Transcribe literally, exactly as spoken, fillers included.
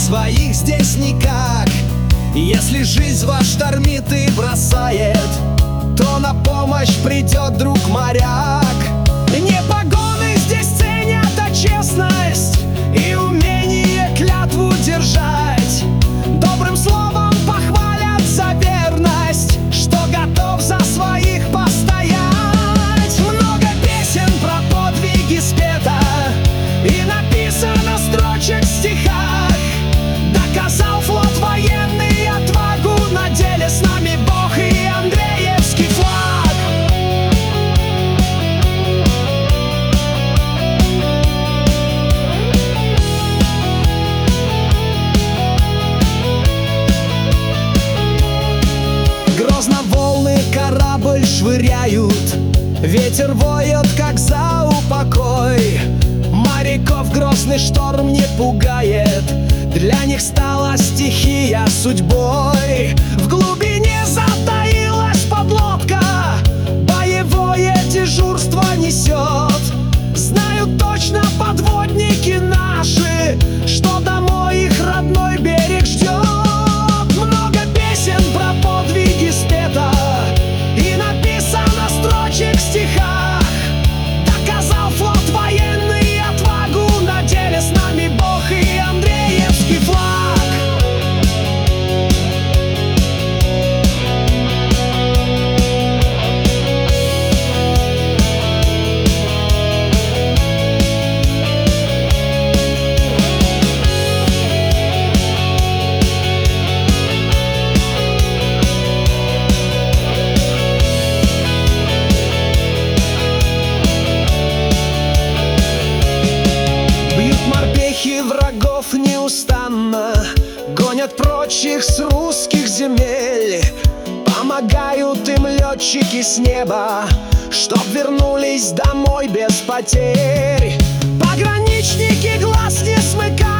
своих здесь никак. Если жизнь вас штормит и бросает, то на помощь придет друг-моряк. Не погоны здесь ценят, а честность и умение клятву держать. Добрым словом похвалят за верность, что готов за своих постоять. Много песен про подвиги спето и написано строчек в стихах. Доказал флот военный отвагу, на деле с нами Бог и Андреевский флаг. Грозно волны корабль швыряют, ветер воет, как за упокой. Моряков грозный шторм не пугает, для них стала стихия судьбой. В глубине затаилась подлодка, боевое дежурство несет. Знают точно подводники наши, что домой их родной берег ждет. Много песен про подвиги спето и написано строчек в стихах. Доказал флот военный отвагу, на деле с нами Бог и Андреевский флаг. Морпехи врагов неустанно гонят прочих с русских земель. Помогают им летчики с неба, чтоб вернулись домой без потерь. Пограничники глаз не смыкают,